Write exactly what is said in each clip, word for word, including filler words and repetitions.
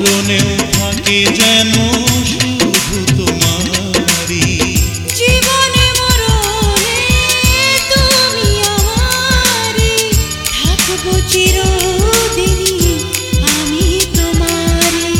মরণেও থাকে যেন শুধু তোমারই। জীবনে মরণে তুমি আমারই, থাকবো চিরদিনই আমি তোমারই।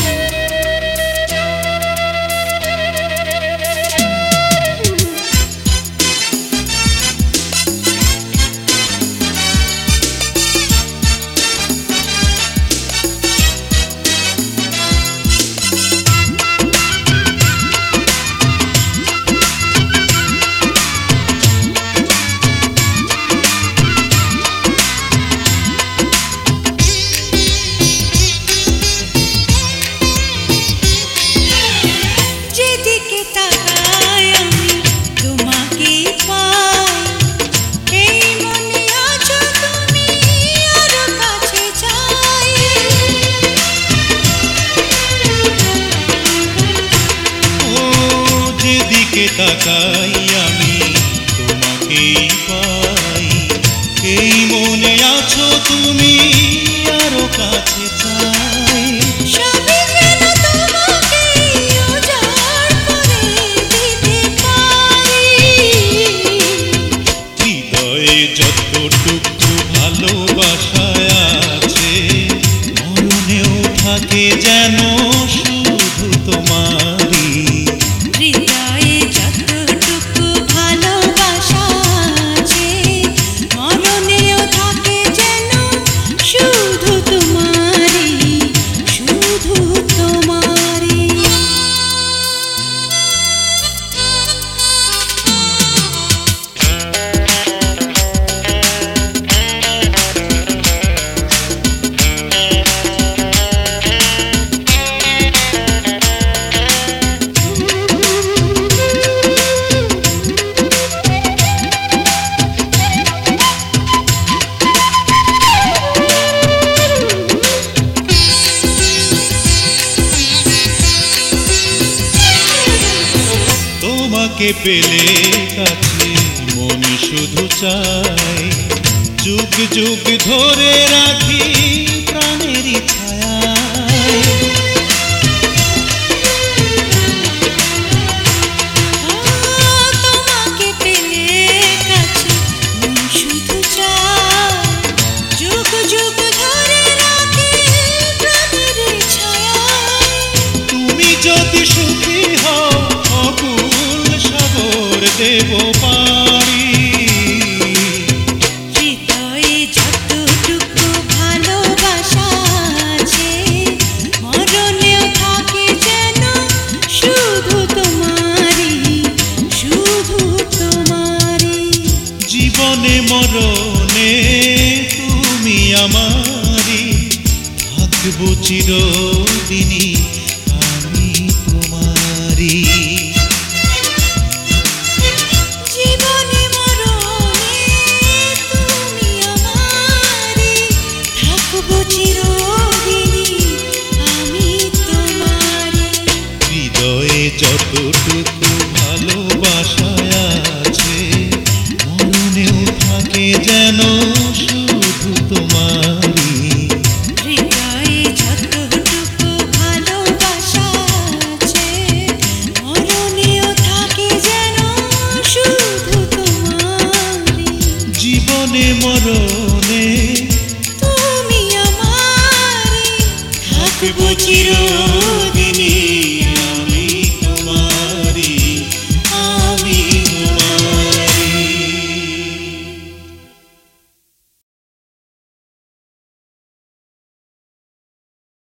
যেদিকে তাকাই আমি তোমাকেই পাই, এই মনে আছো তুমি আরো কাছে চাই। ও যেদিকে তাকাই আমি তোমাকেই পাই, এই মনে আছো তুমি আরো কাছে চাই। সবই যেন তোমাকেই উজাড় করে দিতে পারি। হৃদয়ে যতটুকু ভালোবাসায় আছে, মরণেও থাকে যেন শুধু তোমারই। হৃদয়ে যতটুকু ভালোবাসা আছে, মরণেও থাকে যেন শুধু তোমারই, শুধু তোমারই। তোমাকে পেলে কাছে মন শুধু চাই, যুগ যুগ ধরে রাখি প্রাণেরই ছায়ায়। তোমাকে পেলে কাছে মন শুধু চায়, যুগ যুগ ধরে রাখি প্রাণের ছায়ায়। তুমি যদি সুখী হও অকুল সাগর দেব পারি। হৃদয়ে যতটুকু ভালোবাসা আছে, মরণেও থাকে যেন শুধু তোমারই, শুধু তোমারই। জীবনে মরণে তুমি আমারই, থাকবো চিরদিনই আমি তোমারই। জীবনে মরণে তুমি আমারই, থাকবো চিরদিনই আমি তোমারই। হৃদয়ে যতটুকু ভালোবাসায় আছে, মরণেও থাকে যেন শুধু তোমারই। হৃদয়ে যতটুকু ভালোবাসা আছে, মরণেও থাকে যেন শুধু তোমারই। জীবনে মরণে তুমি আমারই, থাকবো চিরদিন।